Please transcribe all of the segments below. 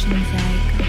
Production, зайка.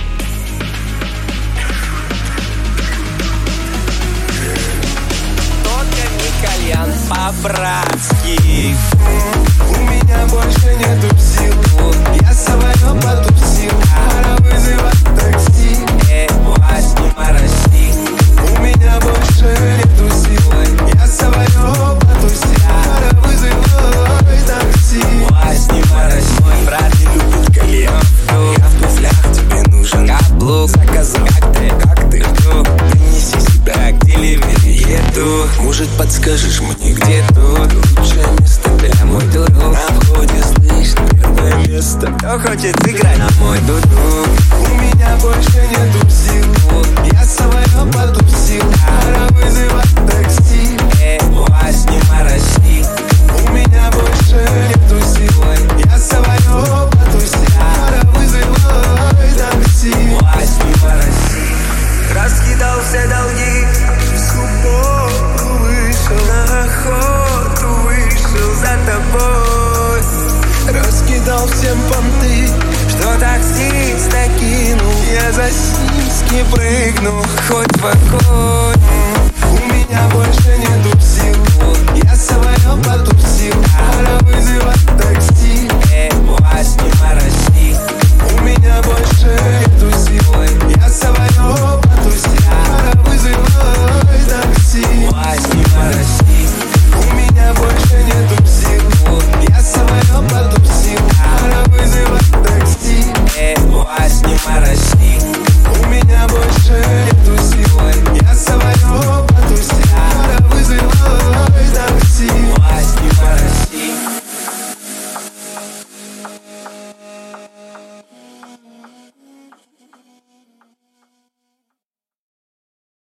Только не кальян по-братски. У меня больше нету сил. Я с собой потусил. Пора вызывать такси. Вась, не мороси. У меня больше нету сил. Я с собой потусил. Пора вызывать такси. Вась, не мороси. Мой брат не любит кальян. Я в туфлях, тебе нужен каблук. Заказал, как ты, принеси себя к деливери еду. Может, подскажешь мне, где Тут лучшее место для мой дуду. на входе слышно первое место? Кто хочет играть на мой дуду? У меня больше нету сил. Я с собой потусил. Пора вызывать такси.